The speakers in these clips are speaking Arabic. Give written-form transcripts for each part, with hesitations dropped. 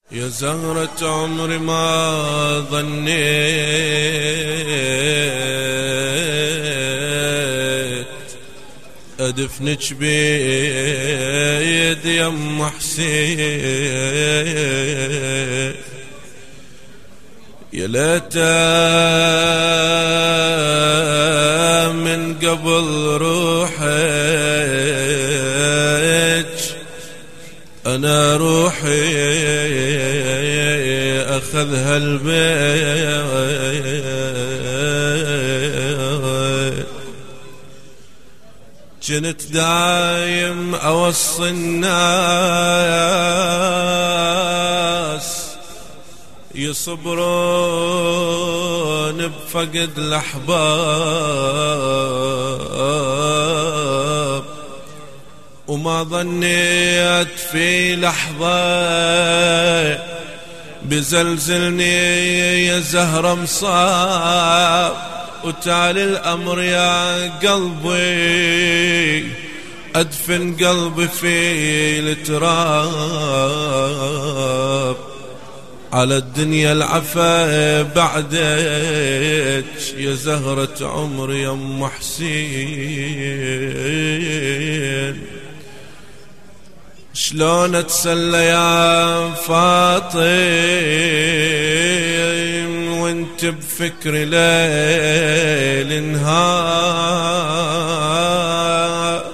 يا زهرة عمري ما ظنيت أدفنك بيد يم حسين، يا ليتا من قبل روحك أنا روحي أخذها البيت. كنت دايم أوصي الناس يصبرون بفقد الأحباب، وما ظنيت في لحظة بزلزلني يا زهرة مصاب. وتالي الأمر يا قلبي أدفن قلبي في التراب، على الدنيا العفا بعدك يا زهرة عمري يا أم حسين. شلون اتسلى يا فاطم وانت بفكري ليل نهار،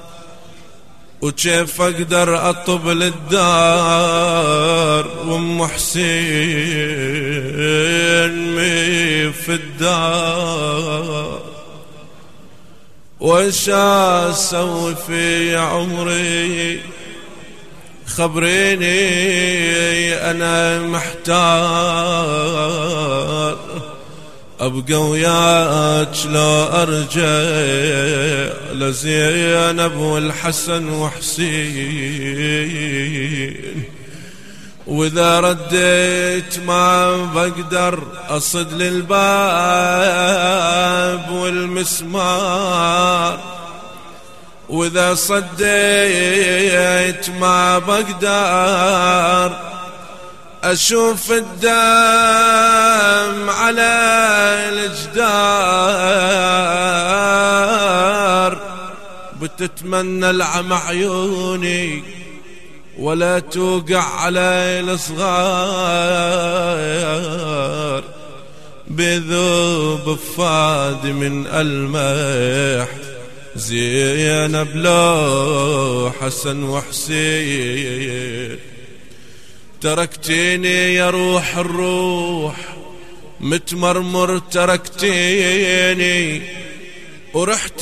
وكيف اقدر اطب للدار وام حسين مي في الدار. وش اسوي في عمري خبريني أنا محتار، أبقى وياك لا أرجع لزينب والحسن وحسين. وإذا رديت ما بقدر أصد للباب والمسمار، وإذا صديت ما بقدر أشوف الدم على الجدار. بتتمنى العمى عيوني ولا توقع على الصغار، بذوب فادي من المح زينب لو حسن وحسين. تركتيني يا روح الروح متمرمر، تركتيني ورحت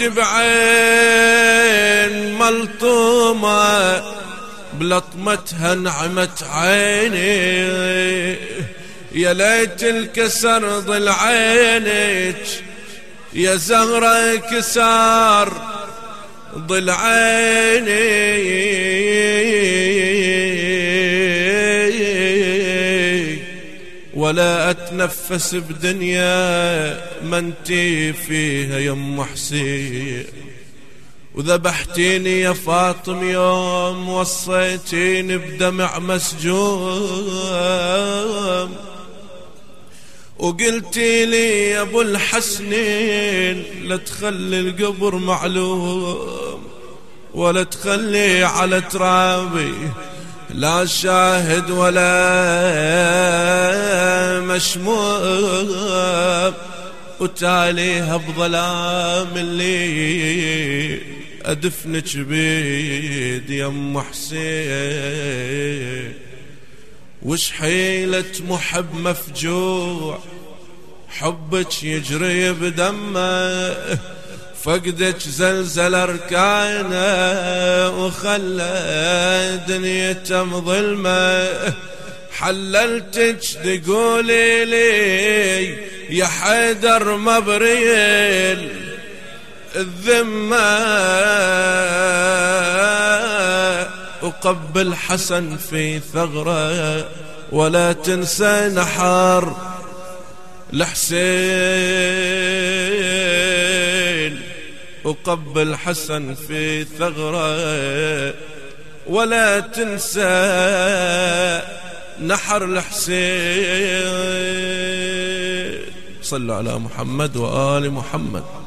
بعين ملطومة بلطمتها نعمت عيني. يا ليت الكسر ضل عينك يا زهرة كسار ضل عيني، ولا أتنفس بدنيا ما انتي فيها يا أم حسين. وذبحتيني يا فاطم يوم وصيتيني بدمع مسجون، وقلتي لي يا ابو الحسنين لا تخلي القبر معلوم، ولا تخلي على ترابي لا شاهد ولا مشموم. وتاليها بظلام الليل أدفنك بيد يا أم حسين. وش حيلة محب مفجوع حبك يجري بدمه، فقدك زلزل أركانه وخلى دنيته مظلمة. حللتك تقولي لي يا حيدر مبريل الذمة، وقبل حسن في ثغرة ولا تنسى نحر الحسين. وقبل حسن في ثغرة ولا تنسى نحر الحسين. صلوا على محمد وآل محمد.